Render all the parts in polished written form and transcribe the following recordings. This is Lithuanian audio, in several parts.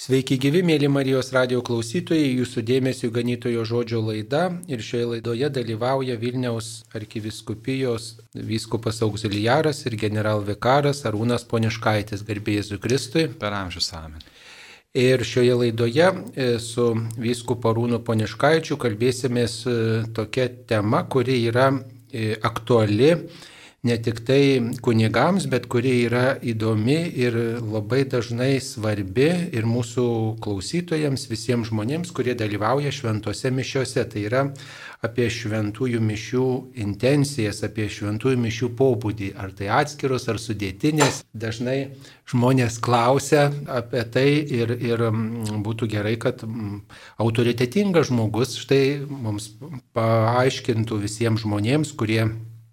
Sveiki gyvi, mėly Marijos radijo klausytojai, jūsų dėmesio ganytojo žodžio laida ir šioje laidoje dalyvauja Vilniaus arkivyskupijos vyskupas auxiliaras ir generalvikaras Arūnas Poniškaitis, garbė Jėzui Kristui. Per amžius amen. Ir šioje laidoje su vyskupu Arūnu Poniškaičiu kalbėsimės tokia tema, kuri yra aktuali ne tik tai kunigams, bet kuri yra įdomi ir labai dažnai svarbi ir mūsų klausytojams, visiems žmonėms, kurie dalyvauja šventose mišiose. Tai yra apie šventųjų mišių intencijas, apie šventųjų mišių pobūdį, ar tai atskiros, ar sudėtinės. Dažnai žmonės klausia apie tai ir būtų gerai, kad autoritetingas žmogus štai mums paaiškintų visiems žmonėms, kurie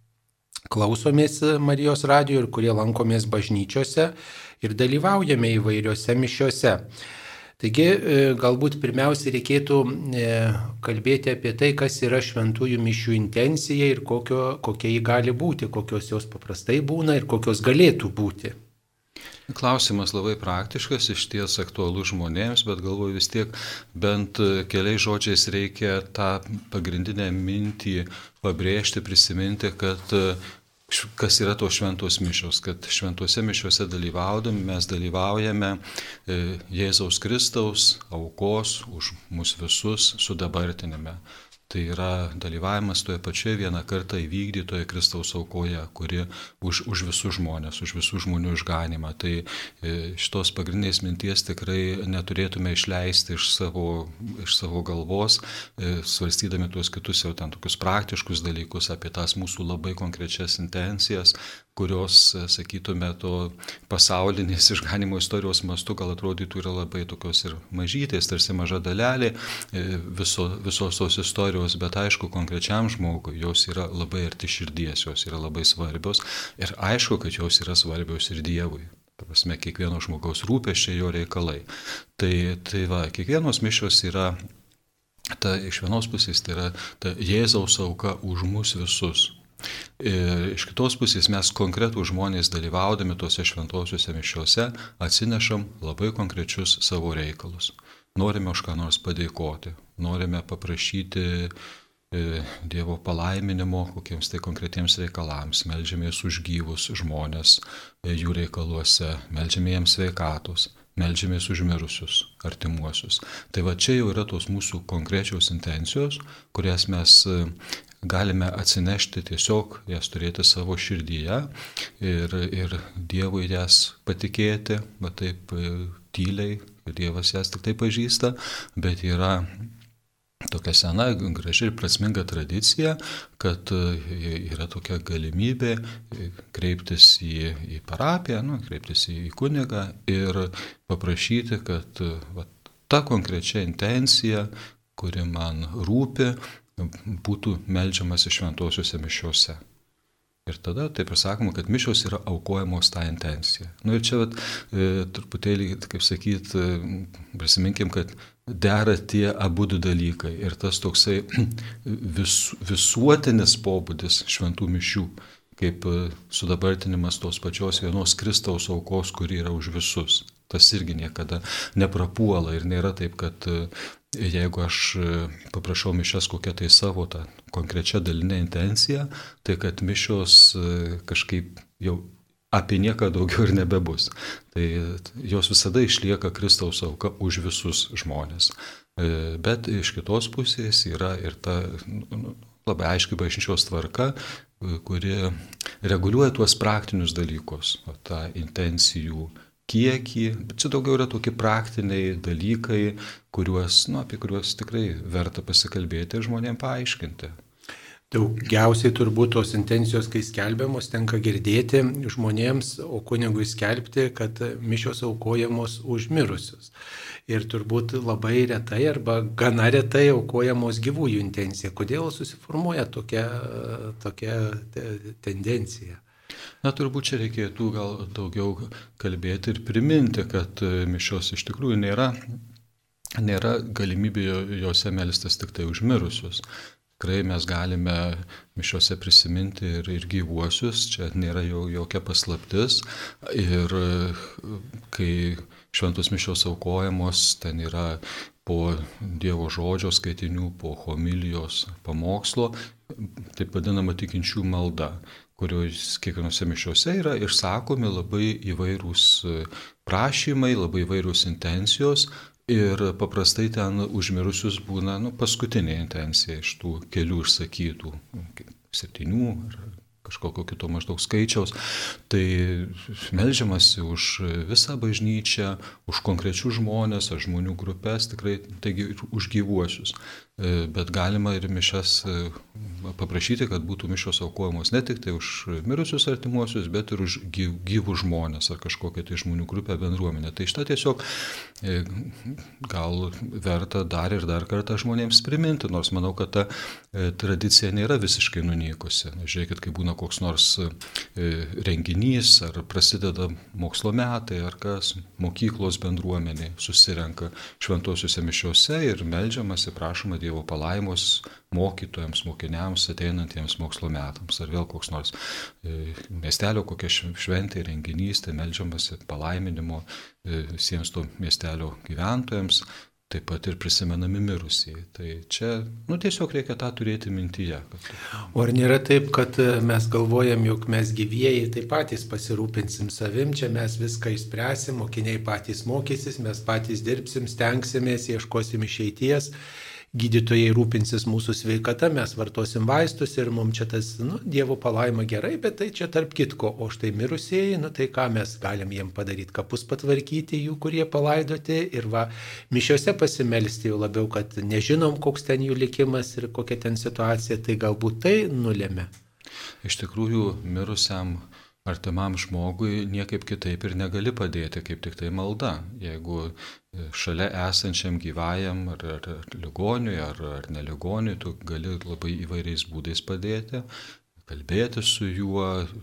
klausomės Marijos radijo ir kurie lankomės bažnyčiose ir dalyvaujame įvairiose mišiose. Taigi galbūt pirmiausia reikėtų kalbėti apie tai, kas yra šventųjų mišių intencija ir kokia ji gali būti, kokios jos paprastai būna ir kokios galėtų būti. Klausimas labai praktiškas, išties aktualus žmonėms, bet galvoju vis tiek bent keliais žodžiais reikia tą pagrindinę mintį pabrėžti, prisiminti, kad kas yra tos šventos mišios, kad šventose mišiose dalyvaudami mes dalyvaujame Jėzaus Kristaus aukos už mus visus sudabartinime. Tai yra dalyvavimas toje pačioje vieną kartą įvykdytoje Kristaus aukoje, kuri už visus žmonės, už visų žmonių išganimą. Tai šitos pagrindinės minties tikrai neturėtume išleisti iš savo galvos, svarstydami tuos kitus jau ten tokius praktiškus dalykus apie tas mūsų labai konkrečias intencijas, kurios, sakytume, to pasaulinės išganimo istorijos mastu gal atrodytų yra labai tokios ir mažytės, tarsi maža dalelė visos tos istorijos, bet aišku, konkrečiam žmogui jos yra labai arti širdies, jos yra labai svarbios ir aišku, kad jos yra svarbios ir Dievui. Prasme, kiekvieno žmogaus rūpesčiai jo reikalai. Tai va, kiekvienos mišios yra, iš vienos pusės tai yra ta Jėzaus auka už mus visus. Ir iš kitos pusės mes konkretų žmonės dalyvaudami tuose šventosiuose mišiuose atsinešam labai konkrečius savo reikalus. Norime už ką nors padėkoti, norime paprašyti Dievo palaiminimo kokiems tai konkretiems reikalams, meldžiamės už gyvus žmonės jų reikaluose, meldžiame jiems sveikatos, meldžiamės už mirusius artimuosius. Tai va čia jau yra tos mūsų konkrečios intencijos, kurias mes galime atsinešti, tiesiog jas turėti savo širdyje ir Dievui jas patikėti, bet taip tyliai, Dievas jas tik tai pažįsta, bet yra tokia sena, graži ir prasminga tradicija, kad yra tokia galimybė kreiptis į parapiją, kreiptis į kunigą ir paprašyti, kad ta konkrečia intencija, kuri man rūpi, būtų meldžiamasi šventosiuose mišiuose. Ir tada taip ir sakoma, kad mišios yra aukojamos tą intenciją. Ir čia truputėlį, kaip sakyt, prisiminkim, kad dera tie abudu dalykai. Ir tas toksai visuotinis pobūdis šventų mišių, kaip sudabartinimas tos pačios vienos Kristaus aukos, kuri yra už visus. Tas irgi niekada neprapuola ir nėra taip, kad jeigu aš paprašau mišias kokią tai savo tą konkrečią dalinę intenciją, tai kad mišios kažkaip jau apie nieką daugiau ir nebebus. Tai jos visada išlieka Kristaus auka už visus žmonės. Bet iš kitos pusės yra ir ta labai aiški bažnyčios tvarka, kuri reguliuoja tuos praktinius dalykus, tą intencijų kiekį, bet čia daugiau yra tokie praktiniai dalykai, apie kuriuos tikrai verta pasikalbėti ir žmonėms paaiškinti. Daugiausiai turbūt tos intencijos, kai skelbiamos, tenka girdėti žmonėms, o kunigui skelbti, kad mišios aukojamos už mirusius. Ir turbūt labai retai arba gana retai aukojamos gyvųjų intencija. Kodėl susiformuoja tokia tendencija? Turbūt čia reikėtų gal daugiau kalbėti ir priminti, kad mišios iš tikrųjų nėra galimybė jose melstis tik tai už mirusius. Tikrai mes galime mišiose prisiminti ir gyvuosius, čia nėra jokia paslaptis. Ir kai šventos mišios aukojamos, ten yra po Dievo žodžio skaitinių, po homilijos pamokslo, taip vadinama tikinčių malda, kurios kiekvienose mišiose yra išsakomi labai įvairūs prašymai, labai įvairūs intencijos ir paprastai ten užmirusius būna paskutinė intencija iš tų kelių išsakytų, 7 ar kažkokio kito maždaug skaičiaus. Tai meldžiamasi už visą bažnyčią, už konkrečius žmonės ar žmonių grupės, tikrai taigi už gyvuosius. Bet galima ir mišias paprašyti, kad būtų mišios aukojamos ne tik tai už mirusius artimuosius, bet ir už gyvus žmonės ar kažkokią tai žmonių grupę, bendruomenę. Tai šitą tiesiog gal verta dar ir dar kartą žmonėms priminti, nors manau, kad ta tradicija nėra visiškai nunykusi. Žiūrėkit, kai būna koks nors renginys, ar prasideda mokslo metai, ar kas, mokyklos bendruomenė susirenka šventosiuose mišiuose ir meldžiamasi, prašoma Dievo palaimos mokytojams, mokiniams ateinantiems mokslo metams. Ar vėl koks nors miestelio kokia šventė, renginys, tai meldžiamasi palaiminimo visiems to miestelio gyventojams, taip pat ir prisimenami mirusieji. Tai čia tiesiog reikia tą turėti mintyje. O ar nėra taip, kad mes galvojam, jog mes gyvieji tai patys pasirūpinsim savim, čia mes viską išspręsim, mokiniai patys mokysis, mes patys dirbsim, stengsimės, ieškosim išeities, gydytojai rūpinsis mūsų sveikata, mes vartosim vaistus ir mums čia tas, Dievo palaima gerai, bet tai čia tarp kitko, o štai mirusieji, tai ką mes galim jiem padaryti, kapus patvarkyti jų, kurie palaidoti ir mišiose pasimelsti, jau labiau, kad nežinom, koks ten jų likimas ir kokia ten situacija, tai galbūt tai nulėmė. Iš tikrųjų, mirusiam artimam žmogui niekaip kitaip ir negali padėti, kaip tik tai malda. Jeigu šalia esančiam gyvajam ar ligoniui, ar neligoniui, tu gali labai įvairiais būdais padėti, kalbėti su juo,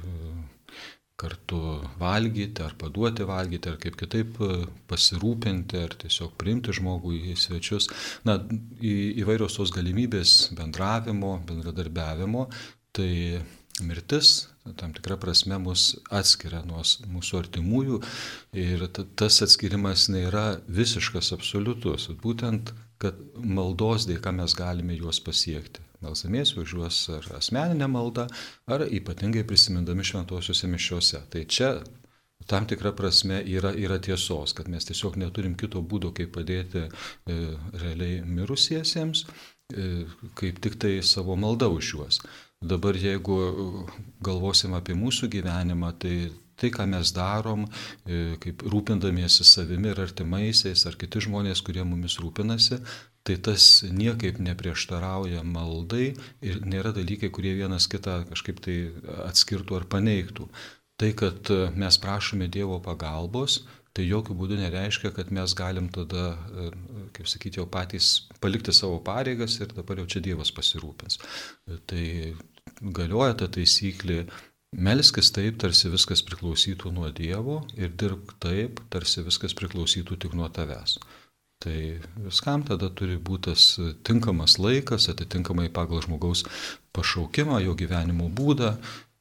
kartu valgyti, ar paduoti valgyti, ar kaip kitaip pasirūpinti, ar tiesiog priimti žmogų į svečius. Įvairios tos galimybės bendravimo, bendradarbiavimo, tai mirtis tam tikrą prasme mus atskiria nuo mūsų artimųjų ir tas atskirimas nėra visiškas, absoliutus. Būtent, kad maldos dėka mes galime juos pasiekti. Melsdamiesi už juos ar asmeninę maldą, ar ypatingai prisimindami šventosiuose mišiuose. Tai čia tam tikrą prasme yra tiesos, kad mes tiesiog neturim kito būdo, kaip padėti realiai mirusiesiems, kaip tik tai savo maldą už juos. Dabar jeigu galvosim apie mūsų gyvenimą, tai ką mes darom, kaip rūpindamiesi savimi ir artimaisiais, ar kiti žmonės, kurie mumis rūpinasi, tai tas niekaip neprieštarauja maldai ir nėra dalykai, kurie vienas kitą kažkaip tai atskirtų ar paneigtų. Tai, kad mes prašome Dievo pagalbos, tai jokių būdų nereiškia, kad mes galim tada, kaip sakyti, jau patys palikti savo pareigas ir dabar jau čia Dievas pasirūpins. Tai galioja ta taisyklė, melskis taip, tarsi viskas priklausytų nuo Dievo ir dirbk taip, tarsi viskas priklausytų tik nuo tavęs. Tai viskam tada turi būti tas tinkamas laikas, atitinkamai pagal žmogaus pašaukimą, jo gyvenimo būdą.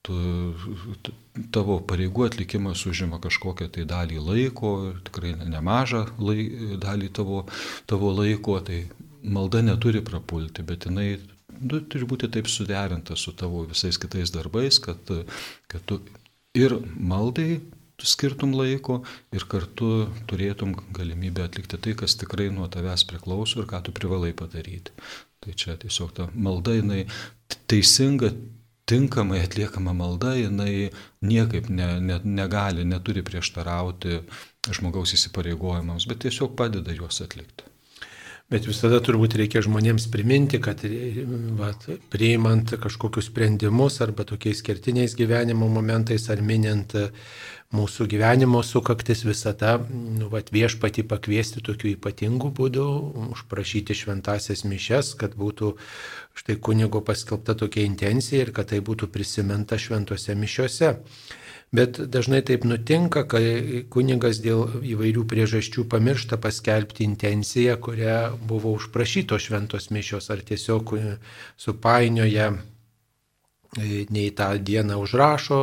Tavo pareigų atlikimas užima kažkokią tai dalį laiko, tikrai nemažą dalį tavo laiko, tai malda neturi prapulti, bet jinai turi būti taip suderinta su tavo visais kitais darbais, kad tu ir maldai skirtum laiko ir kartu turėtum galimybę atlikti tai, kas tikrai nuo tavęs priklauso ir ką tu privalai padaryti. Tai čia tiesiog ta malda, jinai teisinga, tinkamai atliekama malda, jinai niekaip neturi prieštarauti žmogaus įsipareigojimams, bet tiesiog padeda juos atlikti. Bet visada turbūt reikia žmonėms priminti, kad priimant kažkokius sprendimus arba tokiais kertiniais gyvenimo momentais ar minint mūsų gyvenimo sukaktis, visada viešpatį pakviesti tokiu ypatingu būdu, užprašyti šventasias mišias, kad būtų štai kunigo paskelbta tokia intencija ir kad tai būtų prisiminta šventose mišiose. Bet dažnai taip nutinka, kai kunigas dėl įvairių priežasčių pamiršta paskelbti intenciją, kuria buvo užprašytos šventos mišios, ar tiesiog supainioja nei tą dieną užrašo,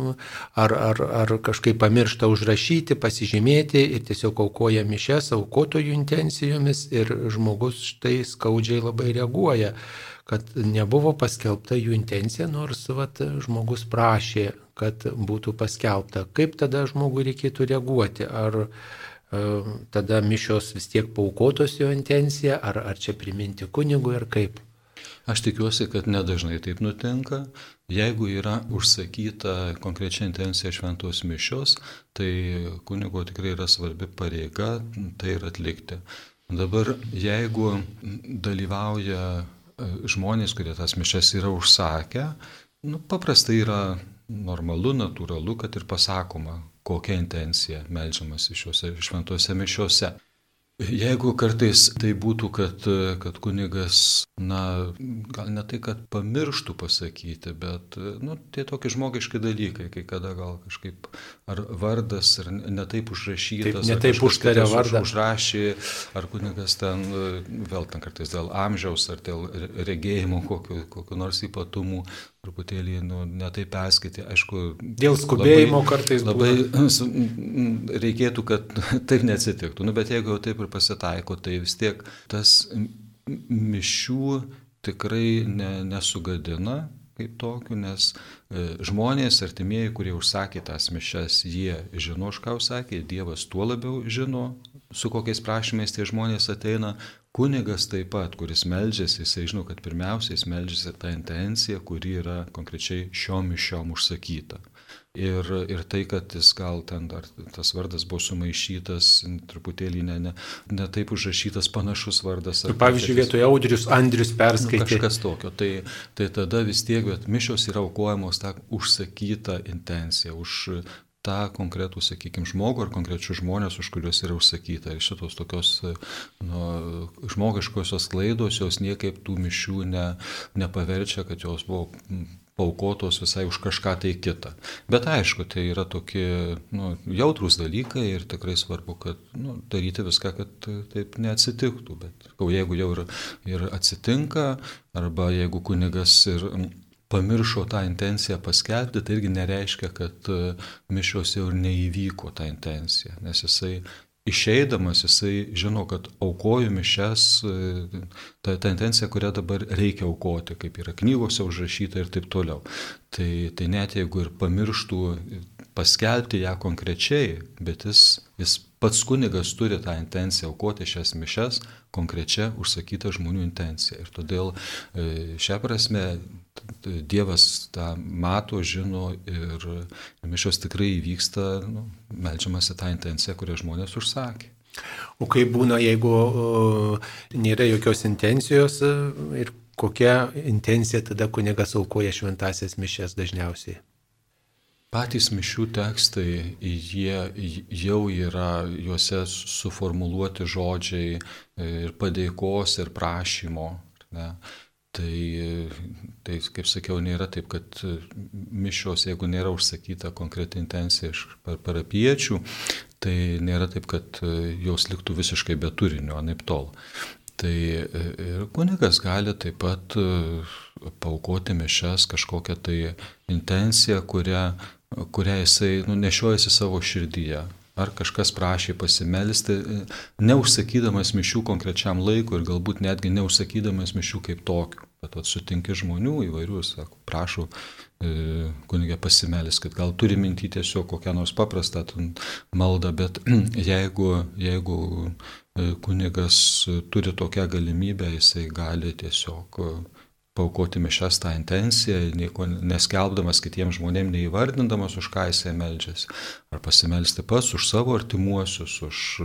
ar kažkaip pamiršta užrašyti, pasižymėti ir tiesiog aukoja mišias aukotojų intencijomis ir žmogus štai skaudžiai labai reaguoja, kad nebuvo paskelbta jų intencija, nors žmogus prašė, kad būtų paskelbta. Kaip tada žmogui reikėtų reaguoti? Ar tada mišios vis tiek paaukotos jo intencija, ar čia priminti kunigui, ar kaip? Aš tikiuosi, kad nedažnai taip nutinka. Jeigu yra užsakyta konkrečia intencija šventos mišios, tai kunigo tikrai yra svarbi pareiga tai ir atlikti. Dabar, jeigu dalyvauja žmonės, kurie tas mišias yra užsakę, paprastai yra normalu, natūralu, kad ir pasakoma, kokia intencija meldžiamasi šiuose šventose mišiose. Jeigu kartais tai būtų, kad kunigas, gal ne tai, kad pamirštų pasakyti, bet, tie tokie žmogiški dalykai, kai kada gal kažkaip, ar vardas, ar netaip užrašytas, taip, netaip užtarė vardą. Užrašė, ar kunigas ten, vėl ten kartais dėl amžiaus, ar dėl regėjimo kokiu nors ypatumų, truputėlį, netaip perskaitė, aišku. Dėl skubėjimo kartais labai reikėtų, kad taip neatsitiktų. Bet jeigu jau taip ir pasitaiko, tai vis tiek tas mišių tikrai nesugadina kaip tokių, nes žmonės, artimieji, kurie užsakė tas mišias, jie žino, už ką užsakė, Dievas tuo labiau žino, su kokiais prašymais tie žmonės ateina. Kunigas taip pat, kuris meldžiasi, jisai žino, kad pirmiausiai jis meldžiasi tą intenciją, kuri yra konkrečiai šiom mišiom užsakyta. Ir tai, kad jis gal ten dar tas vardas buvo sumaišytas, truputėlį ne taip užrašytas panašus vardas. Pavyzdžiui, vietoje Audrius Andrius perskaitė. Kažkas tokio. Tai tada vis tiek, bet mišios yra aukojamos tą užsakytą intenciją, už tą konkretų, sakykime, žmogų ar konkrečius žmonės, už kuriuos yra užsakyta. Ir šitos tokios žmogiškosios klaidos, jos niekaip tų mišių nepaverčia, kad jos buvo paaukotos visai už kažką tai kitą. Bet aišku, tai yra tokie jautrūs dalykai ir tikrai svarbu, kad daryti viską, kad taip neatsitiktų. Bet jeigu jau ir atsitinka, arba jeigu kunigas ir pamiršo tą intenciją paskelbti, tai irgi nereiškia, kad mišios jau ir neįvyko tą intenciją, nes jisai išeidamas, jisai žino, kad aukoju mišias, ta intencija, kurią dabar reikia aukoti, kaip yra knygose užrašyta ir taip toliau. Tai net jeigu ir pamirštų paskelbti ją konkrečiai, bet jis pats kunigas turi tą intenciją aukoti šias mišias, konkrečia užsakyta žmonių intencija. Ir todėl šią prasme Dievas tą mato, žino ir mišios tikrai įvyksta, meldžiamasi tą intenciją, kurią žmonės užsakė. O kaip būna, jeigu nėra jokios intencijos ir kokia intencija tada kunigas aukoja šventasias mišias dažniausiai? Patys mišių tekstai, jie jau yra, juose suformuluoti žodžiai ir padėkos, ir prašymo. Ne? Tai, kaip sakiau, nėra taip, kad mišios, jeigu nėra užsakyta konkreti intencija iš parapiečių, tai nėra taip, kad jos liktų visiškai be turinio, anaip tol. Tai ir kunigas gali taip pat paaukoti mišias kažkokią tai intenciją, kurią jisai nešiojasi savo širdyje. Ar kažkas prašė pasimelsti, neužsakydamas mišių konkrečiam laikui ir galbūt netgi neužsakydamas mišių kaip tokių. Bet sutinki žmonių įvairių, sako, prašau kunigė pasimelskit, gal turi minty tiesiog kokią nors paprastą maldą, bet jeigu kunigas turi tokią galimybę, jisai gali tiesiog paaukoti mišias tą intenciją, nieko neskelbdamas kitiems žmonėms, neįvardindamas, už ką jisai meldžiasi. Ar pasimelsti pats už savo artimuosius,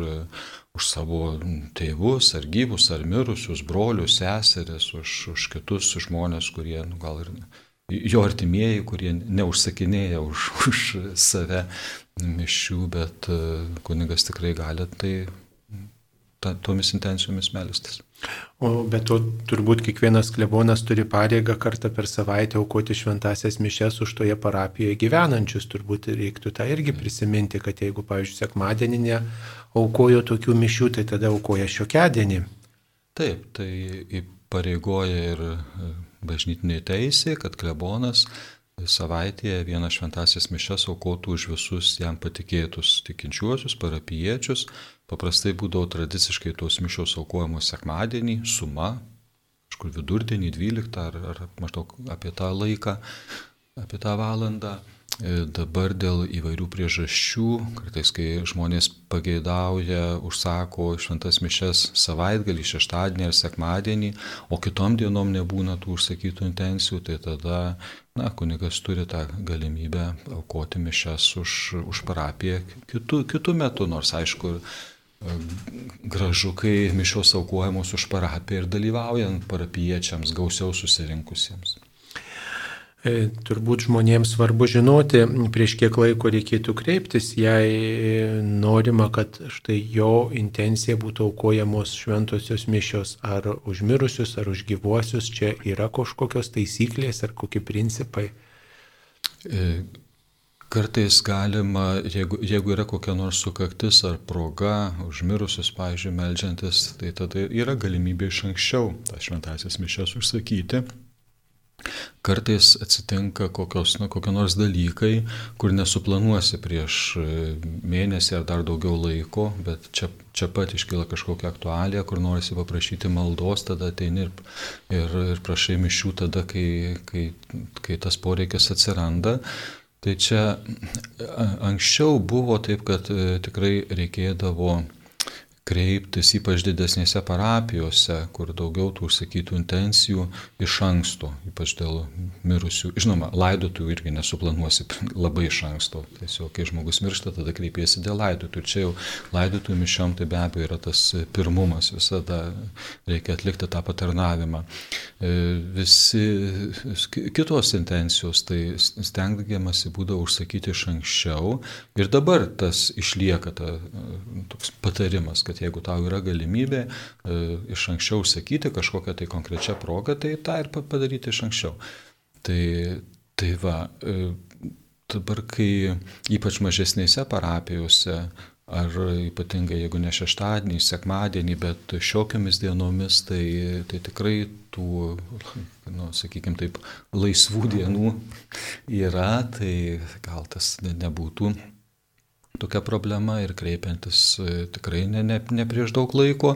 už savo tėvus, ar gyvus, ar mirusius, brolius, seseris, už kitus žmonės, kurie gal ir jo artimieji, kurie neužsakinėja už save mišių, bet kunigas tikrai gali tomis intencijomis melstis. O bet to turbūt kiekvienas klebonas turi pareigą kartą per savaitę aukoti šventasias mišias už toje parapijoje gyvenančius. Turbūt reiktų tą irgi prisiminti, kad jeigu, pavyzdžiui, sekmadienį neaukojo tokių mišių, tai tada aukoja šiokiadienį. Taip, tai įpareigoja ir bažnytinė teisė, kad klebonas savaitėje vienas šventąsias mišias aukotų už visus jam patikėtus tikinčiuosius, parapijiečius. Paprastai būdavo tradiciškai tos mišios aukojamos sekmadienį, suma, kažkur vidurdienį 12 ar maždaug apie tą laiką, apie tą valandą. Dabar dėl įvairių priežasčių, kartais kai žmonės pageidauja, užsako šventas mišias savaitgalį, šeštadienį ar sekmadienį, o kitom dienom nebūna tų užsakytų intencijų, tai tada kunigas turi tą galimybę aukoti mišias už parapiją kitų metų, nors aišku, gražu, kai mišios aukojamos už parapiją ir dalyvaujant parapijiečiams gausiau susirinkusiems. Turbūt žmonėms svarbu žinoti, prieš kiek laiko reikėtų kreiptis, jei norima, kad štai jo intencija būtų aukojamos šventosios mišios, ar už mirusius, ar už gyvuosius, čia yra kažkokios taisyklės ar kokie principai? Kartais galima, jeigu yra kokia nors sukaktis ar proga, už mirusius, pavyzdžiui, meldžiantis, tai tada yra galimybė iš anksčiau tas šventąsias mišias užsakyti. Kartais atsitinka kokie nors dalykai, kur nesuplanuosi prieš mėnesį ar dar daugiau laiko, bet čia pat iškyla kažkokia aktualija, kur norisi paprašyti maldos, tada ateini ir prašai mišių tada, kai tas poreikis atsiranda. Tai čia anksčiau buvo taip, kad tikrai reikėdavo kreiptis ypač didesnėse parapijose, kur daugiau tų užsakytų intencijų iš anksto, ypač dėl mirusių. Žinoma, laidotuvių irgi nesuplanuosi labai iš anksto. Tiesiog, kai žmogus miršta, tada kreipiesi dėl laidotuvių. Čia jau laidotuvių mišiom tai be abejo yra tas pirmumas, visada reikia atlikti tą patarnavimą. Visi kitos intencijos, tai stengdamasi būdavo užsakyti iš anksčiau ir dabar tas išlieka toks patarimas, kad jeigu tau yra galimybė iš anksčiau užsakyti kažkokią tai konkrečią progą, tai tą ir padaryti iš anksčiau. Tai va, dabar kai ypač mažesnėse parapijose, ar ypatingai jeigu ne šeštadienį, sekmadienį, bet šiokiamis dienomis, tai tikrai tų, sakykime taip, laisvų dienų yra, tai gal tas nebūtų tokia problema ir kreipiantis tikrai ne prieš daug laiko.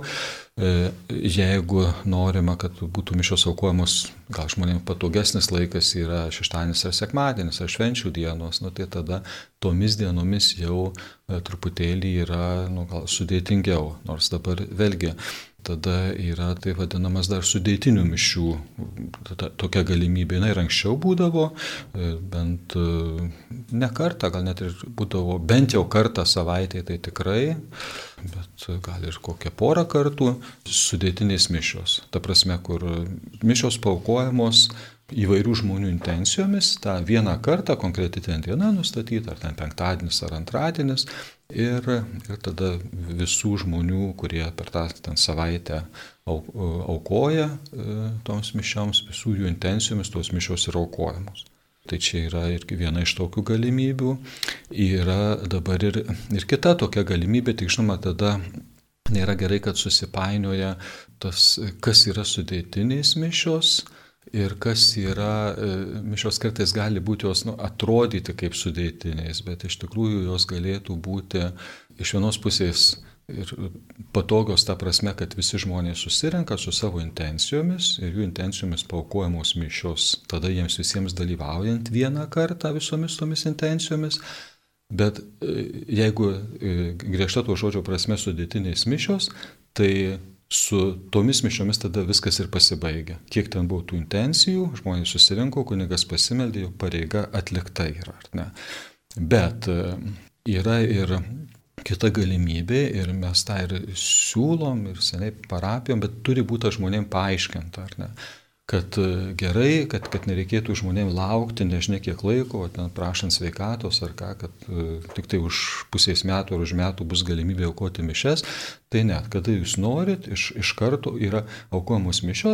Jeigu norima, kad būtų mišios aukojamos, gal žmonėms patogesnis laikas yra šeštadienis ar sekmadienis ar švenčių dienos, tai tada tomis dienomis jau truputėlį yra gal sudėtingiau, nors dabar vėlgi tada yra tai vadinamas dar sudėtinių mišių, tokia galimybė. Ir anksčiau būdavo, bent ne kartą, gal net ir būdavo bent jau kartą savaitėje, tai tikrai, bet gal ir kokią porą kartų sudėtinės mišios. Ta prasme, kur mišios paaukojamos įvairių žmonių intencijomis, tą vieną kartą, konkreti ten diena nustatyta, ar ten penktadienis ar antradienis, ir tada visų žmonių, kurie per tą savaitę aukoja toms mišioms, visų jų intencijomis tos mišios yra aukojamos. Tai čia yra ir viena iš tokių galimybių. Yra dabar ir kita tokia galimybė, tik žinoma, tada nėra gerai, kad susipainioja tas, kas yra sudėtinės mišios ir kas yra, mišios kartais gali būti jos atrodyti kaip sudėtinės, bet iš tikrųjų jos galėtų būti iš vienos pusės ir patogios ta prasme, kad visi žmonės susirenka su savo intencijomis ir jų intencijomis paaukojamos mišios, tada jiems visiems dalyvaujant vieną kartą visomis tomis intencijomis. Bet jeigu griežta to žodžio prasme sudėtinės mišios, tai su tomis mišiomis tada viskas ir pasibaigia. Kiek ten buvo tų intencijų, žmonės susirinko, kunigas pasimeldė, jo pareiga atlikta yra, ar ne. Bet yra ir kita galimybė ir mes tą ir siūlom ir seniai parapijom, bet turi būti žmonėms paaiškinta, ar ne. Kad gerai, kad nereikėtų žmonėms laukti nežinia kiek laiko, ten prašant sveikatos ar ką, kad tik tai už pusės metų ar už metų bus galimybė aukoti mišias, tai net, kada jūs norit, iš karto yra aukojamos mišios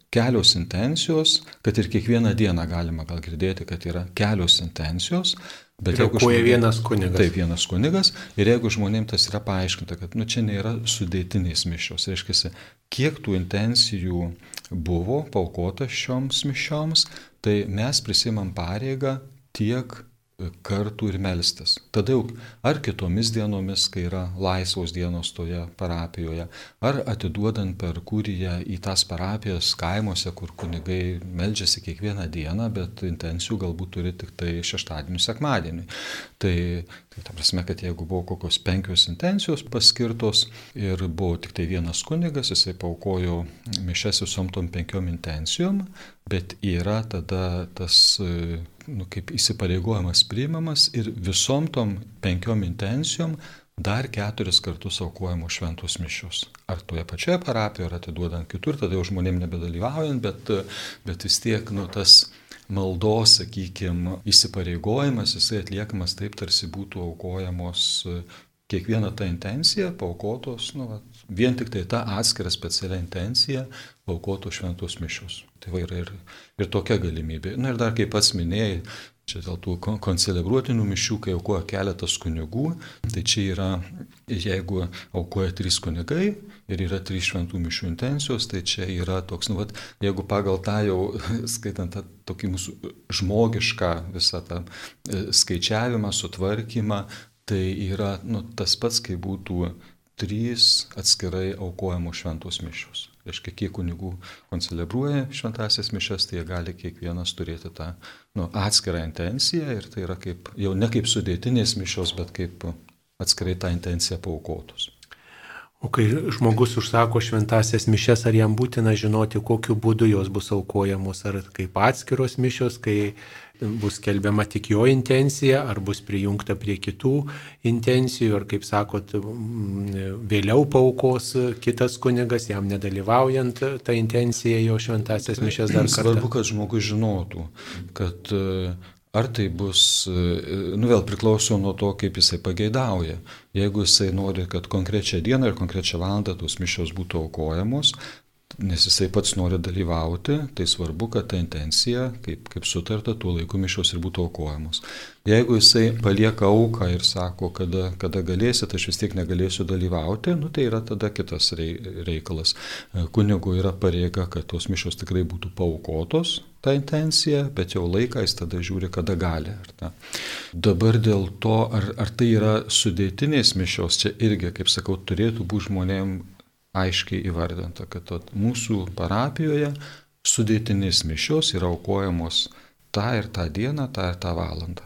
kelios intencijos, kad ir kiekvieną dieną galima gal girdėti, kad yra kelios intencijos, bet jeigu vienas kunigas. Taip, vienas kunigas, ir jeigu žmonėms tas yra paaiškinta, kad čia nėra sudėtinės mišios, reiškia, kiek tų intencijų buvo paaukota šioms mišioms, tai mes prisimam pareigą tiek kartų ir melstis. Tada jau ar kitomis dienomis, kai yra laisvos dienos toje parapijoje, ar atiduodant per kuriją į tas parapijas kaimuose, kur kunigai meldžiasi kiekvieną dieną, bet intencijų galbūt turi tik tai šeštadienį, sekmadienį. Tai ta prasme, kad jeigu buvo kokios 5 intencijos paskirtos ir buvo tik tai vienas kunigas, jisai paaukojo mišias visom tom 5 intencijom, bet yra tada tas kaip įsipareigojimas priimamas ir visom tom 5 intencijom dar 4 kartus aukojamos šventos mišios. Ar toje pačioje parapijoje, ar atiduodant kitur, tada jau žmonėm nebedalyvaujant, bet vis tiek tas maldos, sakykime, įsipareigojimas, jisai atliekamas taip, tarsi būtų aukojamos kiekviena ta intencija, paaukotos, vien tik tai ta atskira specialia intencija, paaukotos šventos mišios. Tai va yra ir tokia galimybė. Na ir dar kaip pats minėjai, čia dėl tų koncelebruotinių mišių, kai aukoja keletas kunigų, tai čia yra, jeigu aukoja 3 kunigai ir yra 3 šventų mišių intencijos, tai čia yra toks, jeigu pagal tą jau, skaitant tą tokį mūsų žmogišką visą tą skaičiavimą, sutvarkymą, tai yra tas pats, kai būtų 3 atskirai aukojamos šventos mišios. Reiškia, kiek kunigų koncelebruoja šventasias mišias, tai jie gali kiekvienas turėti tą atskirą intenciją ir tai yra jau ne kaip sudėtinės mišios, bet kaip atskirai tą intenciją paaukotos. O kai žmogus užsako šventasias mišias, ar jam būtina žinoti, kokiu būdu jos bus aukojamos, ar kaip atskiros mišios, kai bus skelbiama tik jo intencija, ar bus prijungta prie kitų intencijų, ar kaip sakot, vėliau paaukos kitas kunigas, jam nedalyvaujant tą intenciją jo šventasias mišias dar kartą. Svarbu, kad žmogus žinotų, kad ar tai bus, vėl priklauso nuo to, kaip jisai pageidauja. Jeigu jisai nori, kad konkrečią dieną ir konkrečią valandą tos mišios būtų aukojamos, nes jisai pats nori dalyvauti, tai svarbu, kad ta intencija, kaip sutarta, tuo laiku mišios ir būtų aukojamos. Jeigu jisai palieka auką ir sako, kada galėsit, aš vis tiek negalėsiu dalyvauti, tai yra tada kitas reikalas. Kunigui yra pareiga, kad tos mišios tikrai būtų paaukotos, ta intencija, bet jau laiką jis tada žiūri, kada gali. Dabar dėl to, ar tai yra sudėtinės mišios, čia irgi, kaip sakau, turėtų būti žmonėm aiškiai įvardinta, kad mūsų parapijoje sudėtinės mišios yra aukojamos tą ir tą dieną, tą ir tą valandą.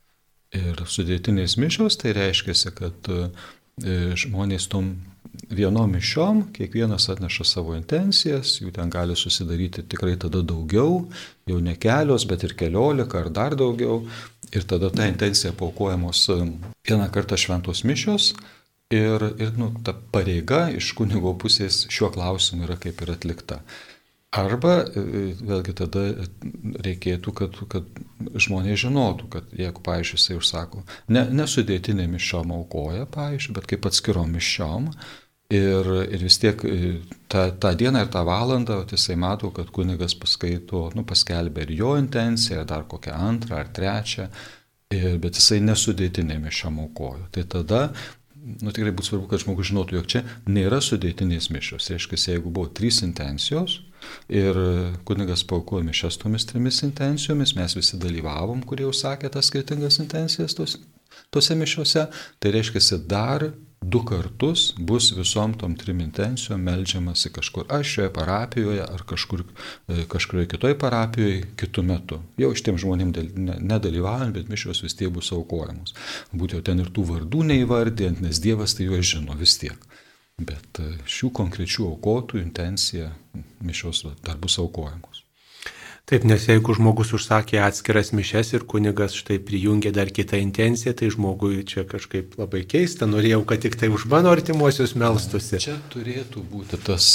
Ir sudėtinės mišios tai reiškia, kad žmonės tom vienom mišiom, kiekvienas atneša savo intencijas, jų ten gali susidaryti tikrai tada daugiau, jau ne kelios, bet ir 14 ar dar daugiau. Ir tada ta intencija paaukojamos vieną kartą šventos mišios. Ir ta pareiga iš kunigo pusės šiuo klausimu yra kaip ir atlikta. Arba vėlgi tada reikėtų, kad žmonės žinotų, kad jeigu, pavyzdžiui, jisai užsako, nesudėtinė mišiom aukoja, pavyzdžiui, bet kaip atskirom mišiom, ir vis tiek tą dieną ir tą valandą jisai mato, kad kunigas paskaito, paskelbė ir jo intenciją, dar kokią 2 ar 3, bet jisai nesudėtinė mišiom aukojo. Tai tada tikrai būtų svarbu, kad žmogus žinotų, jog čia nėra sudėtinės mišios. Reiškia, jeigu buvo 3 intencijos ir kunigas paaukojo mišias tomis 3 intencijomis, mes visi dalyvavom, kurie užsakė tas skirtingas intencijas tose mišiose, tai reiškia, dar 2 kartus bus visom tom 3 intencijom meldžiamasi kažkur, ar šioje parapijoje, ar kažkurioje kitoje parapijoje kitų metų. Jau šitiem žmonėm nedalyvaujant, bet mišios vis tiek bus aukojamos. Būt jau ten ir tų vardų neįvardėjant, nes Dievas tai juos žino vis tiek. Bet šių konkrečių aukotų intencija mišios dar bus aukojamos. Taip, nes jeigu žmogus užsakė atskiras mišias ir kunigas štai prijungė dar kitą intenciją, tai žmogui čia kažkaip labai keista, norėjau, kad tik tai už mano artimuosius melstusi. Čia turėtų būti tas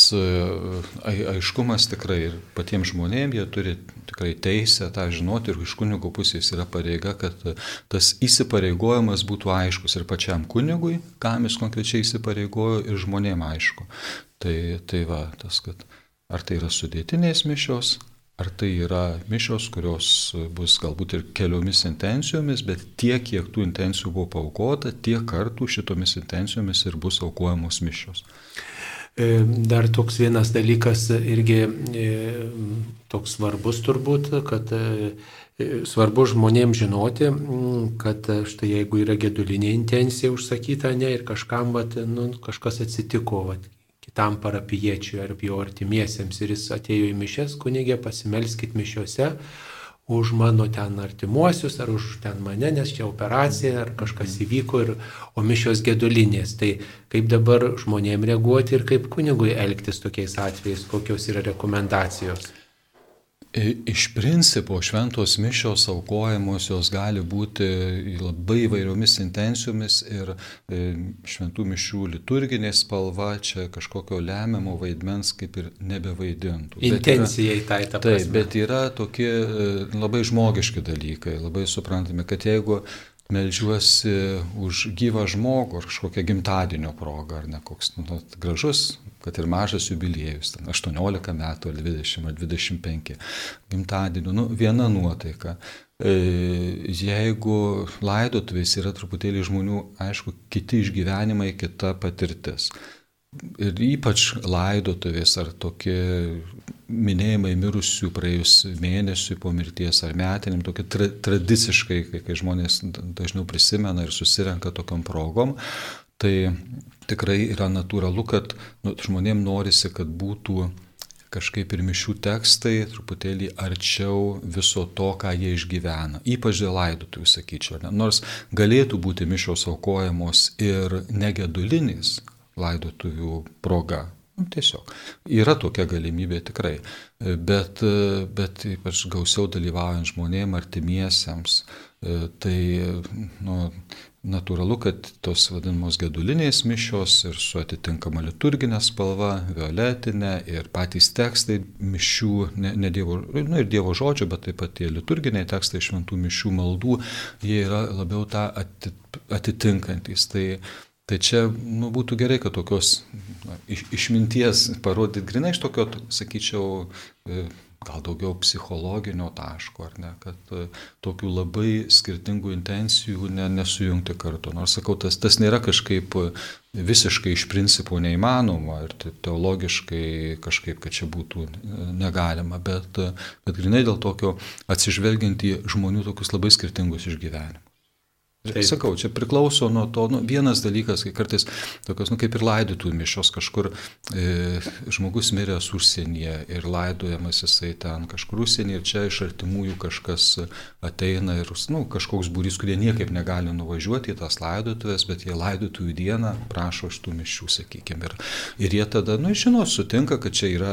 aiškumas tikrai ir patiems žmonėms, jie turi tikrai teisę tą žinoti ir iš kunigo pusės yra pareiga, kad tas įsipareigojimas būtų aiškus ir pačiam kunigui, kam jis konkrečiai įsipareigojo ir žmonėms aišku. Tai va, tas, kad Ar tai yra sudėtinės mišios, ar tai yra mišios, kurios bus galbūt ir keliomis intencijomis, bet tiek, kiek tų intencijų buvo paaukota, tiek kartų šitomis intencijomis ir bus aukojamos mišios. Dar toks vienas dalykas irgi toks svarbus turbūt, kad svarbu žmonėms žinoti, kad štai jeigu yra gedulinė intencija užsakyta, ne, ir kažkam kažkas atsitiko, kitam parapijiečiui ar jo artimiesiems ir jis atėjo į mišias, kunigė, pasimelskit mišiose už mano ten artimuosius, ar už ten mane, nes čia operacija, ar kažkas įvyko, o mišios gedulinės. Tai kaip dabar žmonėms reaguoti ir kaip kunigui elgtis tokiais atvejais, kokios yra rekomendacijos? Iš principo šventos mišios aukojamos jos gali būti labai įvairiomis intencijomis ir šventų mišių liturginė spalva čia kažkokio lemiamo vaidmens kaip ir nebevaidintų. Intencijai tai ta prasme. Taip, bet yra tokie labai žmogiški dalykai, labai suprantami, kad jeigu meldžiuosi už gyvą žmogų ar kažkokią gimtadienio progą, ar ne koks gražus, kad ir mažas jubiliejus, 18 metų, ar 20, ar 25 gimtadienio, viena nuotaika. Jeigu laidotuvės yra truputėlį žmonių, aišku, kiti išgyvenimai, kita patirtis. Ir ypač laidotuvės ar tokie minėjimai mirusių praėjus mėnesiui po mirties ar metinėm, tokie tradiciškai, kai žmonės dažniau prisimena ir susirenka tokiom progom, tai tikrai yra natūralu, kad žmonėm norisi, kad būtų kažkaip ir mišių tekstai truputėlį arčiau viso to, ką jie išgyvena. Ypač dėl laidotuvių, sakyčiau. Nors galėtų būti mišios aukojamos ir negedulinės laidotuvių proga. Tiesiog. Yra tokia galimybė tikrai, bet ypač gausiau dalyvaujant žmonėms, artimiesiems, tai natūralu, kad tos vadinamos gedulinės mišios ir su atitinkama liturginė spalva, violetinė ir patys tekstai mišių, ne dievo, ir dievo žodžio, bet taip pat tie liturginiai tekstai šventų mišių maldų, jie yra labiau tą atitinkantis. Tai čia būtų gerai, kad tokios išminties parodyti grinai iš tokio, sakyčiau, gal daugiau psichologinio taško, ar ne, kad tokių labai skirtingų intencijų nesujungti kartu. Nors sakau, tas nėra kažkaip visiškai iš principo neįmanoma ir teologiškai kažkaip, kad čia būtų negalima, bet grinai dėl tokio atsižvelgiant į žmonių tokius labai skirtingus išgyvenimus. Taip. Sakau, čia priklauso nuo to, vienas dalykas, kai kartais tokios, kaip ir laidotuvių mišios, kažkur žmogus miręs užsienyje ir laidojamas jisai ten kažkur užsienyje ir čia iš artimųjų kažkas ateina ir kažkoks būrys, kurie niekaip negali nuvažiuoti į tas laidotuvės, bet jie laidotuvių dieną prašo iš tų mišių, sakykime. Ir jie tada, sutinka, kad čia yra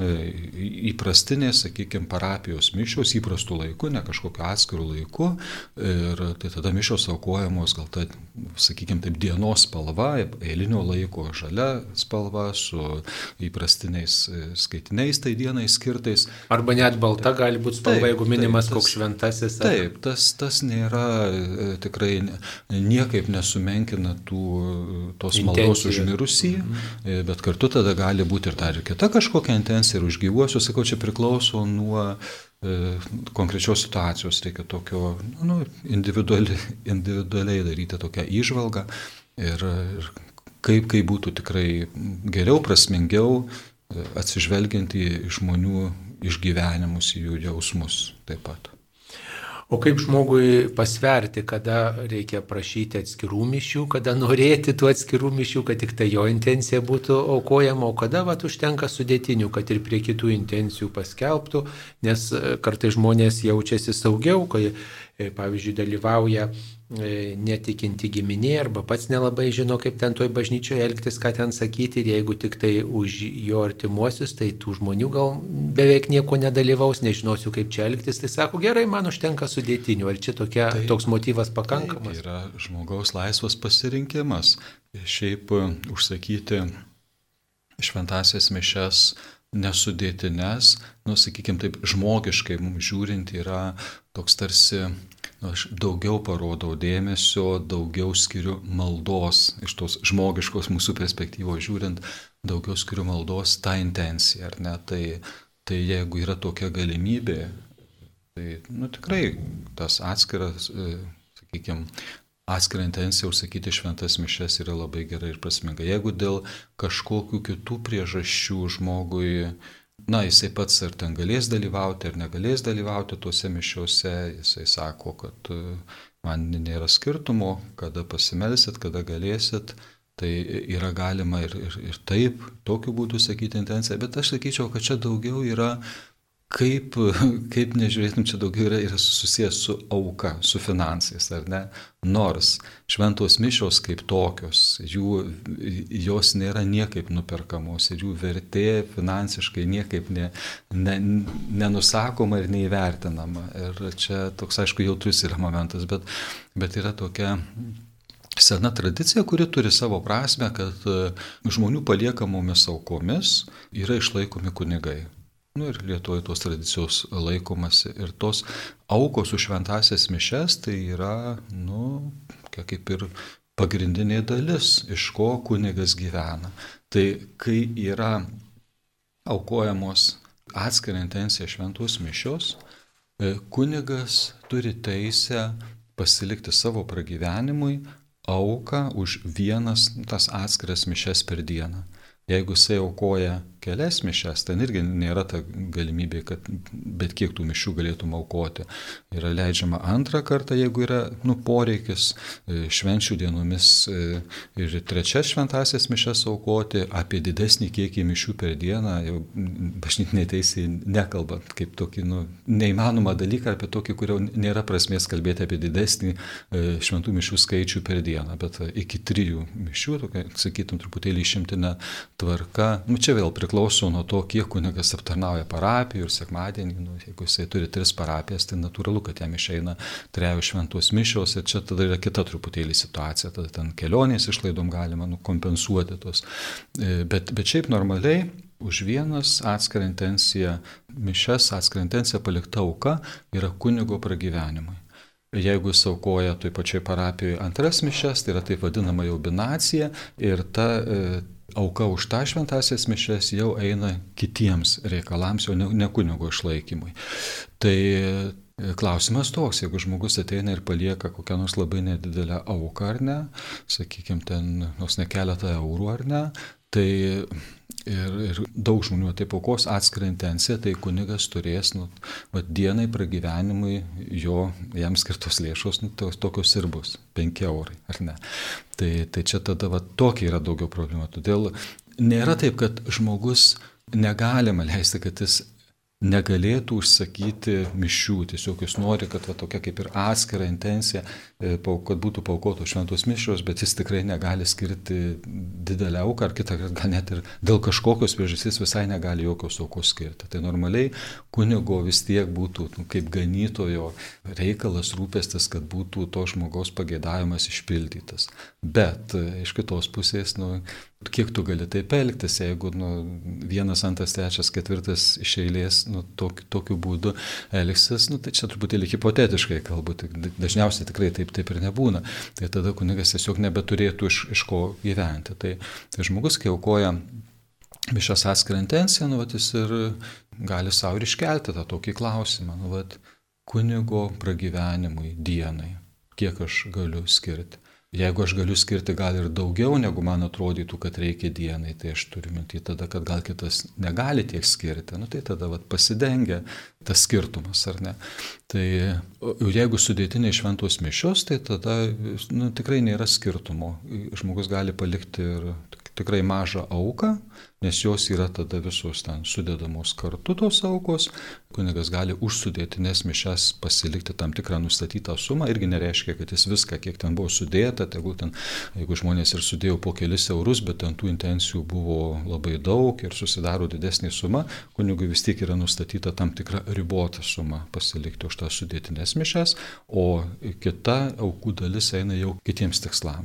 įprastinės, sakykime, parapijos mišios, įprastų laiku, ne kažkokiu atskiru laiku. Ir tai tada mišios aukojamos, gal ta, sakykime, taip dienos spalva, eilinio laiko žalia spalva su įprastiniais skaitiniais tai dienai skirtais. Arba net balta gali būti spalva, jeigu minimas koks šventasis. Taip, tas nėra tikrai niekaip nesumenkina tos maldos už mirusį, bet kartu tada gali būti ir dar ir kita kažkokia intencija ir už gyvuosius, sakau, čia priklauso nuo konkrečios situacijos, reikia tokio individualiai daryti tokią įžvalgą ir kaip būtų tikrai geriau, prasmingiau atsižvelgiant į žmonių išgyvenimus, į jų jausmus taip pat. O kaip žmogui pasverti, kada reikia prašyti atskirų mišių, kada norėti tų atskirų mišių, kad tik tai jo intencija būtų aukojama, o kada užtenka sudėtinių, kad ir prie kitų intencijų paskelbtų, nes kartais žmonės jaučiasi saugiau, kai, pavyzdžiui, dalyvauja netikinti giminė arba pats nelabai žino, kaip ten toj bažnyčioje elgtis, ką ten sakyti, ir jeigu tik tai už jo artimuosius, tai tų žmonių gal beveik nieko nedalyvaus, nežinosiu, kaip čia elgtis, tai sako, gerai, man užtenka sudėtinių, ar čia toks motyvas pakankamas? Tai yra žmogaus laisvas pasirinkimas. Šiaip užsakyti šventąsias mišias nesudėtines, sakykime taip, žmogiškai mums žiūrint yra toks tarsi, aš daugiau parodau dėmesio, daugiau skiriu maldos iš tos žmogiškos mūsų perspektyvos žiūrint, daugiau skiriu maldos tą intenciją, ar ne? Tai jeigu yra tokia galimybė, tai tikrai tas atskiras, sakykime, atskirą intenciją užsakyti šventas mišias yra labai gerai ir prasminga. Jeigu dėl kažkokių kitų priežasčių žmogui, jisai pats ar ten galės dalyvauti, ar negalės dalyvauti tuose mišiuose, jisai sako, kad man nėra skirtumo, kada pasimelsit, kada galėsit, tai yra galima ir taip, tokiu būdu sakyti intenciją, bet aš sakyčiau, kad čia daugiau yra, kaip nežiūrėtum, čia daugiau yra susijęs su auka, su finansais, ar ne? Nors šventos mišios kaip tokios, jos nėra niekaip nuperkamos ir jų vertė finansiškai niekaip nenusakoma ir neįvertinama. Ir čia toks, aišku, jautrus yra momentas, bet yra tokia sena tradicija, kuri turi savo prasme, kad žmonių paliekamomis aukomis yra išlaikomi kunigai. Ir Lietuvoje tos tradicijos laikomasi. Ir tos aukos už šventąsias mišias tai yra, kaip ir pagrindinė dalis, iš ko kunigas gyvena. Tai kai yra aukojamos atskira intencija šventos mišios, kunigas turi teisę pasilikti savo pragyvenimui auką už vienas tas atskiras mišias per dieną. Jeigu jisai aukoja kelias mišias, ten irgi nėra ta galimybė, kad bet kiek tų mišių galėtum aukoti. Yra leidžiama antrą kartą, jeigu yra poreikis švenčių dienomis ir trečias šventąsias mišias aukoti, apie didesnį kiekį mišių per dieną, jau bažnytinė teisė nekalbant, kaip tokį neįmanomą dalyką, apie tokį, kurio nėra prasmės kalbėti apie didesnį šventų mišių skaičių per dieną, bet iki 3 mišių, tokia, sakytum, truputėlį išimtinė tvarka. Čia vėl priklauso nuo to, kiek kunigas aptarnauja parapijų ir sekmadienį. Jeigu jisai turi 3 parapijas, tai natūralu, kad jam išeina 3 šventos mišios ir čia tada yra kita truputėlį situacija. Tada ten kelionės išlaidom galima kompensuoti tos. Bet šiaip normaliai už vienas atskirą intenciją mišias, atskirą intenciją palikta auka yra kunigo pragyvenimui. Jeigu jis aukoja toj pačioj parapijoje 2 mišias, tai yra taip vadinama jau binacija ir ta auka už tą šventąsias mišias jau eina kitiems reikalams, jau ne kunigo išlaikymui. Tai klausimas toks, jeigu žmogus ateina ir palieka kokią nors labai nedidelę auką ar ne, sakykime, ten nors ne keletą eurų ar ne, tai ir daug žmonių taip aukos atskirą intenciją, tai kunigas turės dienai pragyvenimui jam skirtos lėšos, tokios ir bus, 5 eurai, ar ne. Tai čia tada tokia yra daugiau problema. Todėl nėra taip, kad žmogus negalima leisti, kad jis negalėtų užsakyti mišių, tiesiog jis nori, kad tokia kaip ir atskira intencija, kad būtų paaukotos šventos mišios, bet jis tikrai negali skirti didelę auką, ar kitą, gal net ir dėl kažkokios priežasties visai negali jokios aukos skirti. Tai normaliai kunigo vis tiek būtų kaip ganytojo reikalas, rūpestis, kad būtų to žmogaus pageidavimas išpildytas. Bet iš kitos pusės, kiek tu gali taip elgtis, jeigu 1, 2, 3, 4 iš eilės tokiu būdu elgsis, tai čia truputėlį hipotetiškai galbūt, dažniausiai tikrai taip ir nebūna. Tai tada kunigas tiesiog nebeturėtų iš ko gyventi. Tai žmogus, kai aukoja mišias atskirą intenciją, jis ir gali savo ir iškelti tą tokį klausimą, kunigo pragyvenimui dienai, kiek aš galiu skirti. Jeigu aš galiu skirti gal ir daugiau, negu man atrodytų, kad reikia dienai, tai aš turiu minti tada, kad gal kitas negali tiek skirti, tai tada pasidengia tas skirtumas, ar ne. Tai jeigu sudėtiniai šventos mišios, tai tada tikrai nėra skirtumo. Žmogus gali palikti ir tikrai mažą auką, nes jos yra tada visos ten sudedamos kartu tos aukos. Kunigas gali už sudėtines mišias pasilikti tam tikrą nustatytą sumą, irgi nereiškia, kad jis viską, kiek ten buvo sudėta, jeigu žmonės ir sudėjo po kelis eurus, bet ten tų intencijų buvo labai daug ir susidaro didesnė suma, kunigui vis tiek yra nustatyta tam tikra ribota suma pasilikti už tas sudėtines mišias, o kita aukų dalis eina jau kitiems tikslams.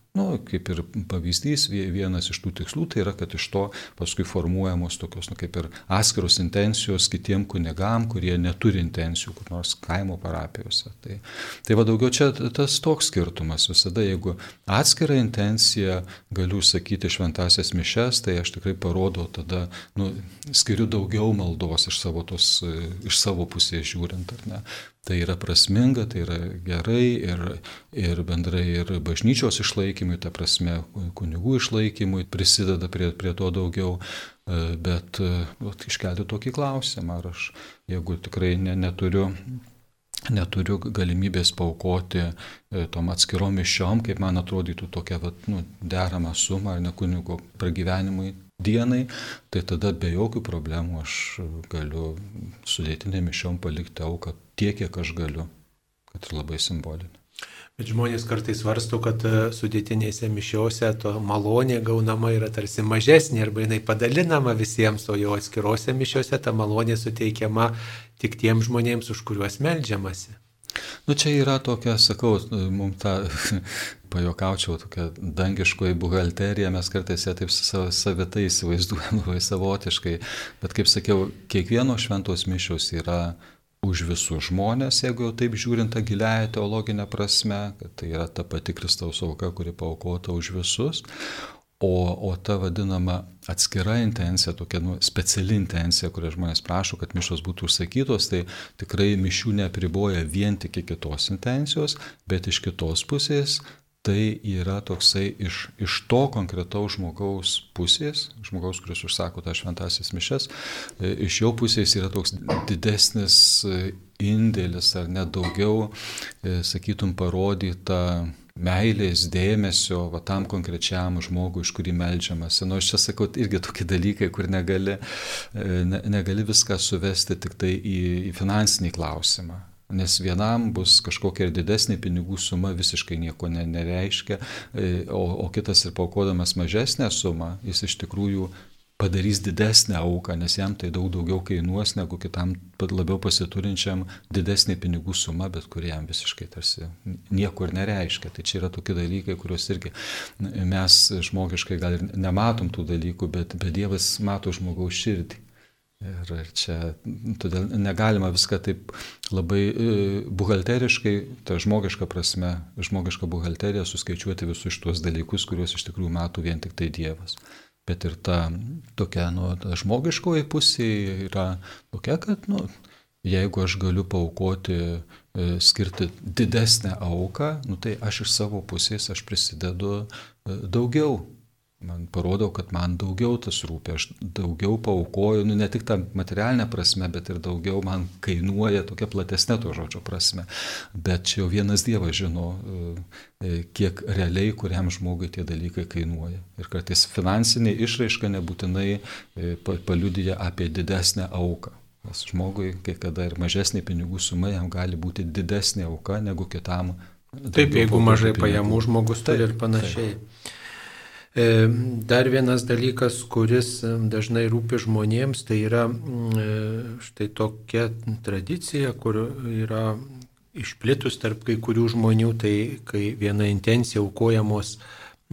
Kaip ir pavyzdys, vienas iš tų tikslų tai yra, kad iš to paskui formuojamos tokios, kaip ir atskiros intencijos kitiem kunigam, kurie neturi intencijų, kur nors kaimo parapijose. Tai va daugiau čia tas toks skirtumas. Visada, jeigu atskirą intenciją galiu sakyti šventasias mišes, tai aš tikrai parodau tada, skiriu daugiau maldos iš savo pusės žiūrint, ar ne. Tai yra prasminga, tai yra gerai ir bendrai ir bažnyčios išlaikymui, ta prasme kunigų išlaikymui prisideda prie to daugiau, bet iškelti tokį klausimą, ar aš, jeigu tikrai neturiu galimybės paaukoti tom atskirom mišiom, kaip man atrodytų tokia derama suma ar ne kunigo pragyvenimui dienai, tai tada be jokių problemų aš galiu sudėtinėm mišiom palikti auką tiek, kiek aš galiu, kad ir labai simbolinė. Bet žmonės kartais svarsto, kad sudėtinėse mišiose to malonė gaunama yra tarsi mažesnė arba jinai padalinama visiems, o jau atskirose mišiose ta malonė suteikiama tik tiem žmonėms, už kuriuos meldžiamasi. Čia yra tokia, sakau, mums tą pajokaučiau, tokia dangiškoji buhalterija, mes kartais ją taip savitai įsivaizduojam, labai savotiškai, bet kaip sakiau, kiekvieno šventos mišios yra už visus žmonės, jeigu jau taip žiūrint tą giliąją teologinę prasme, kad tai yra ta pati Kristaus auka, kuri paaukota už visus. O ta vadinama atskira intencija, tokia speciali intencija, kurią žmonės prašo, kad mišios būtų užsakytos, tai tikrai mišių neapriboja vien tik iki kitos intencijos, bet iš kitos pusės tai yra toksai iš to konkretaus žmogaus pusės, žmogaus, kuris užsako tą šventasias mišias, iš jo pusės yra toks didesnis indėlis ar net daugiau, sakytum, parodyta meilės, dėmesio tam konkrečiam žmogui, iš kurį meldžiamasi. Aš čia sakau, irgi tokie dalykai, kur negali viską suvesti tik tai į finansinį klausimą. Nes vienam bus kažkokia ir didesnė pinigų suma, visiškai nieko nereiškia, o kitas ir paaukodamas mažesnę sumą, jis iš tikrųjų padarys didesnę auką, nes jam tai daug daugiau kainuos negu kitam labiau pasiturinčiam didesnė pinigų suma, bet kurie jam visiškai tarsi nieko ir nereiškia. Tai čia yra tokie dalykai, kuriuos irgi mes žmogiškai gal ir nematom tų dalykų, bet Dievas mato žmogaus širdį. Ir čia todėl negalima viską taip labai buhalteriškai, ta žmogiška prasme, žmogiška buhalterija suskaičiuoti visus šitos dalykus, kuriuos iš tikrųjų mato vien tik tai Dievas. Bet ir ta tokia, ta žmogiškoji pusė yra tokia, kad, jeigu aš galiu paaukoti, skirti didesnę auką, tai aš iš savo pusės aš prisidedu daugiau. Man parodau, kad man daugiau tas rūpia, aš daugiau paaukoju, ne tik tą materialinę prasme, bet ir daugiau man kainuoja tokia platesnė to žodžio prasme. Bet čia jau vienas Dievas žino, kiek realiai kuriam žmogui tie dalykai kainuoja. Ir kartais finansinė išraiška nebūtinai paliudija apie didesnę auką. Nes žmogui, kai kada ir mažesnė pinigų suma, jam gali būti didesnė auka negu kitam. Taip, jeigu mažai pajamų žmogus turi ir panašiai. Taip. Dar vienas dalykas, kuris dažnai rūpi žmonėms, tai yra štai tokia tradicija, kur yra išplitus tarp kai kurių žmonių, tai kai viena intencija aukojamos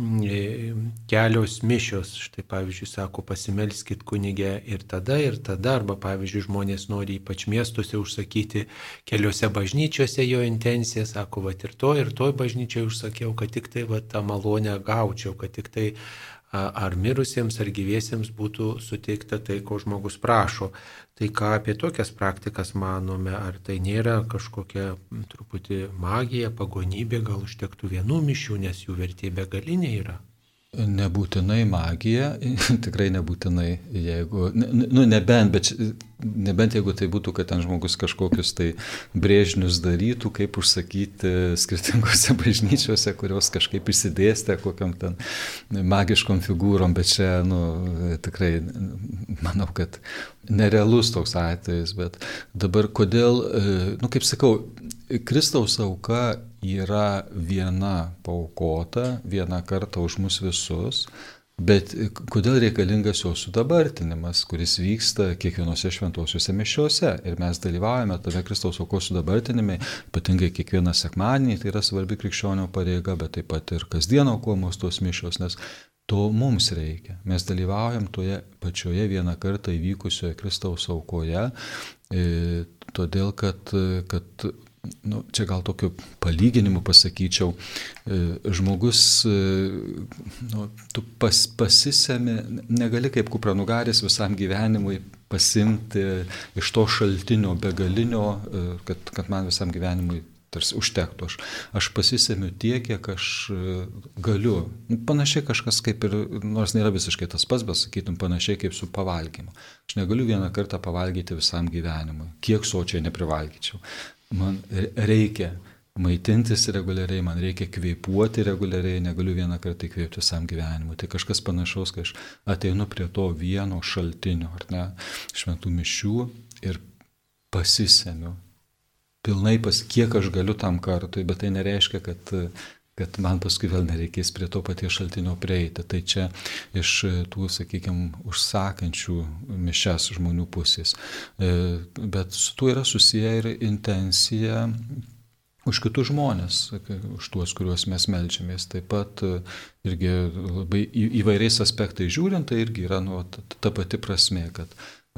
kelios mišios. Štai pavyzdžiui, sako, pasimelskit kunigę ir tada, arba pavyzdžiui, žmonės nori ypač miestuose užsakyti keliose bažnyčiose jo intenciją, sako, ir toj bažnyčiai užsakiau, kad tik tai tą malonę gaučiau, kad tik tai ar mirusiems, ar gyviesiems būtų suteikta tai, ko žmogus prašo. Tai ką apie tokias praktikas manome, ar tai nėra kažkokia truputį magija, pagonybė, gal užtektų vienų mišių, nes jų vertė begalinė yra? Nebūtinai magija, tikrai nebūtinai, jeigu, nebent jeigu tai būtų, kad ten žmogus kažkokius tai brėžinius darytų, kaip užsakyti skirtingose bažnyčiose, kurios kažkaip išsidėstė kokiam ten magiškom figūrom, bet čia, tikrai, manau, kad nerealus toks atvejis, bet dabar kodėl, kaip sakau, Kristaus auka yra viena paaukota, vieną kartą už mus visus, Bet kodėl reikalingas jo sudabartinimas, kuris vyksta kiekvienose šventosiuose mišiuose. Ir mes dalyvaujame tame Kristaus aukos sudabartinime, ypatingai kiekvieną sekmadienį, tai yra svarbi krikščionio pareiga, bet taip pat ir kasdien aukojamos tos mišios, nes to mums reikia. Mes dalyvaujam toje pačioje vieną kartą įvykusioje Kristaus aukoje, todėl kad čia gal tokiu palyginimu pasakyčiau, žmogus, tu pasisemi, negali kaip kupranugaris visam gyvenimui pasimti iš to šaltinio begalinio, kad man visam gyvenimui tarsi užtektų. Aš pasisemiu tiek, kiek aš galiu. Panašiai kažkas kaip ir, nors nėra visiškai tas pats, bet sakytum panašiai kaip su pavalgymu. Aš negaliu vieną kartą pavalgyti visam gyvenimui. Kiek sočiai neprivalgyčiau. Man reikia maitintis reguliariai, man reikia kvėpuoti reguliariai, negaliu vieną kartą įkvėpti visam gyvenimui. Tai kažkas panašaus, kai aš ateinu prie to vieno šaltinio, ar ne, šventų mišių ir pasisemiu. Pilnai kiek aš galiu tam kartui, bet tai nereiškia, kad man paskui vėl nereikės prie to paties šaltinio prieiti. Tai čia iš tų, sakykime, užsakančių mišias žmonių pusės. Bet su tuo yra susiję ir intencija už kitus žmonės, už tuos, kuriuos mes meldžiamės. Taip pat irgi labai įvairiais aspektais žiūrint, tai irgi yra ta pati prasmė, kad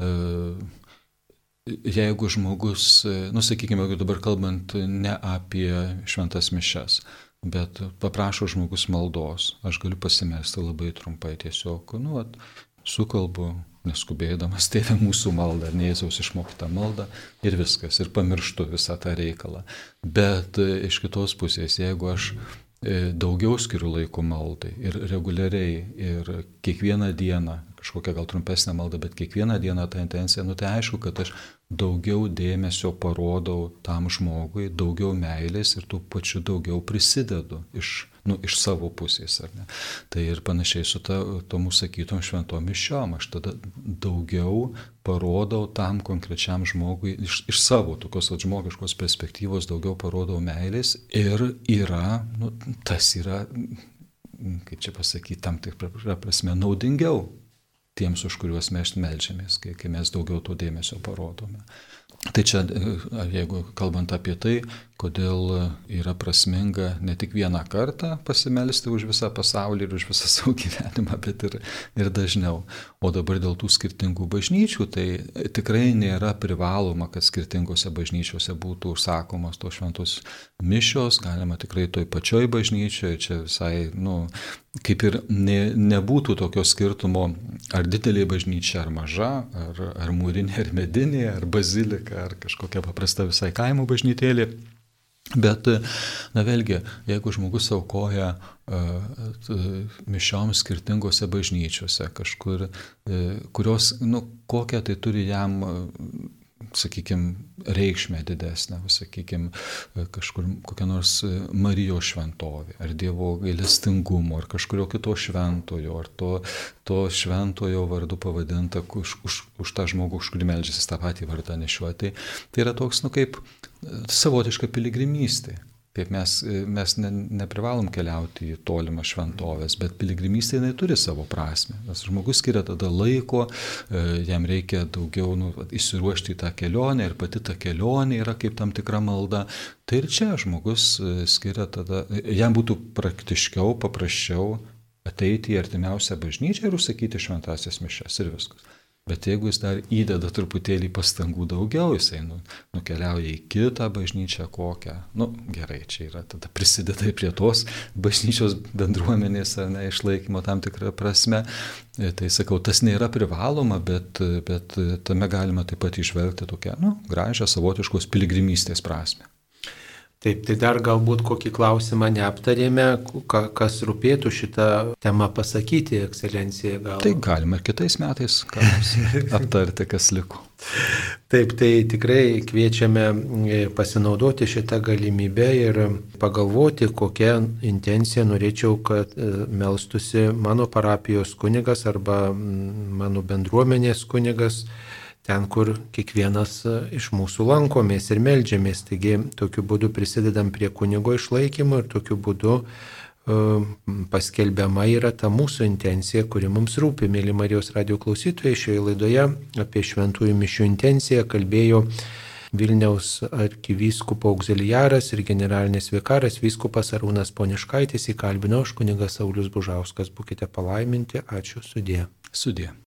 jeigu žmogus, sakykime, dabar kalbant ne apie šventas mišias, bet paprašo žmogus maldos, aš galiu pasimelsti labai trumpai, tiesiog, sukalbu, neskubėdamas, Tėve mūsų maldą, ne Jėzaus išmoktą maldą ir viskas, ir pamirštu visą tą reikalą. Bet iš kitos pusės, jeigu aš daugiau skiriu laiko maldai ir reguliariai ir kiekvieną dieną, kažkokią gal trumpesnę maldą, bet kiekvieną dieną tą intenciją, tai aišku, kad aš daugiau dėmesio parodau tam žmogui, daugiau meilės ir tuo pačiu daugiau prisidedu iš savo pusės. Ar ne? Tai ir panašiai su tomu sakytom šventom mišiom. Aš tada daugiau parodau tam konkrečiam žmogui iš savo tokios žmogiškos perspektyvos, daugiau parodau meilės ir tas yra, kaip čia pasakyti, tam tikrą prasme naudingiau tiems, už kuriuos mes meldžiamės, kai mes daugiau to dėmesio parodome. Tai čia, jeigu kalbant apie tai, kodėl yra prasminga ne tik vieną kartą pasimelsti už visą pasaulį ir už visą savo gyvenimą, bet ir dažniau. O dabar dėl tų skirtingų bažnyčių, tai tikrai nėra privaloma, kad skirtingose bažnyčiose būtų užsakomos tos šventos mišios, galima tikrai toj pačioj bažnyčioje, čia visai, kaip ir nebūtų tokio skirtumo, ar didelė bažnyčia, ar maža, ar mūrinė, ar medinė, ar bazilika, ar kažkokia paprasta visai kaimo bažnytėlė. Bet, vėlgi, jeigu žmogus aukoja mišioms skirtingose bažnyčiose, kažkur, kurios, kokią tai turi jam, sakykime, reikšmę didesnę, sakykime, kažkur kokia nors Marijos šventovė, ar Dievo gailestingumo, ar kažkurio kito šventojo, ar to šventojo vardu pavadinta už tą žmogų, už kurį meldžiasi, tą patį vardą nešioja. Tai yra toks, kaip savotiška piligrimystė. Kaip mes neprivalom keliauti į tolimą šventovės, bet piligrimystė jinai turi savo prasme. Nes žmogus skiria tada laiko, jam reikia daugiau įsiruošti į tą kelionę ir pati ta kelionė yra kaip tam tikra malda. Tai ir čia žmogus skiria tada, jam būtų praktiškiau, paprasčiau ateiti į artimiausią bažnyčią ir užsakyti šventąsias mišias ir viskas. Bet jeigu jis dar įdeda truputėlį pastangų daugiau, jisai nukeliauja į kitą bažnyčią kokią. Gerai, čia yra, tada prisideda prie tos bažnyčios bendruomenės ar ne, išlaikymo tam tikrą prasme. Tai sakau, tas nėra privaloma, bet tame galima taip pat išvelgti tokią gražią savotiškos piligrimystės prasme. Taip, tai dar galbūt kokį klausimą neaptarėme, kas rūpėtų šitą temą pasakyti, ekscelencija gal. Tai galima ir kitais metais aptarti, kas liko. Taip, tai tikrai kviečiame pasinaudoti šitą galimybę ir pagalvoti, kokią intenciją norėčiau, kad melstusi mano parapijos kunigas arba mano bendruomenės kunigas, ten, kur kiekvienas iš mūsų lankomės ir meldžiamės. Taigi, tokiu būdu prisidedam prie kunigo išlaikymo ir tokiu būdu paskelbiama yra ta mūsų intencija, kuri mums rūpi. Mėly Marijos radijo klausytojai, šioje laidoje apie šventųjų mišių intenciją kalbėjo Vilniaus arkivyskupo auxiliaras ir generalinis vikaras vyskupas Arūnas Poniškaitis, įkalbino aš kunigas Saulius Bužauskas. Būkite palaiminti, ačiū, sudie. Sudie.